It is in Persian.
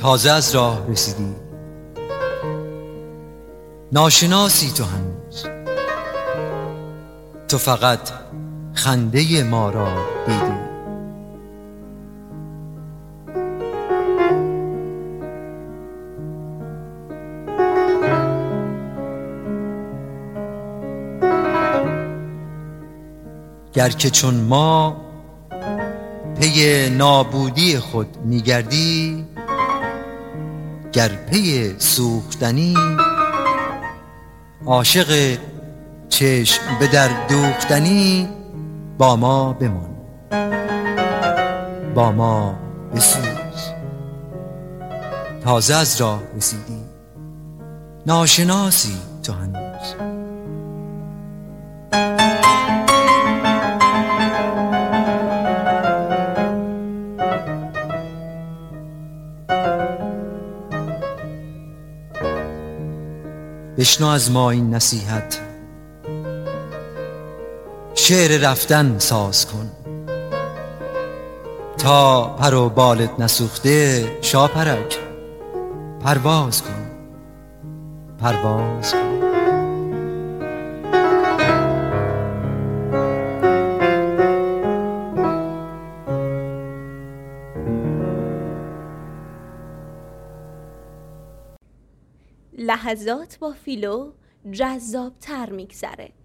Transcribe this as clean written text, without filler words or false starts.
تازه از راه رسیدی، ناشناسی تو هنوز، تو فقط خنده ما را دیدی. گر که چون ما پی نابودی خود میگردی، گر پی سوختنی عاشق چشم به در دوختنی، با ما بمان، با ما بسوز. تازه از راه رسیدی، ناشناسی تو هنوز. بشنو از ما این نصیحت، شعر رفتن ساز کن، تا پر و بالت نسوخته شاپرک، پرواز کن، پرواز کن. لحظات با فیلو جذاب‌تر می‌گذره.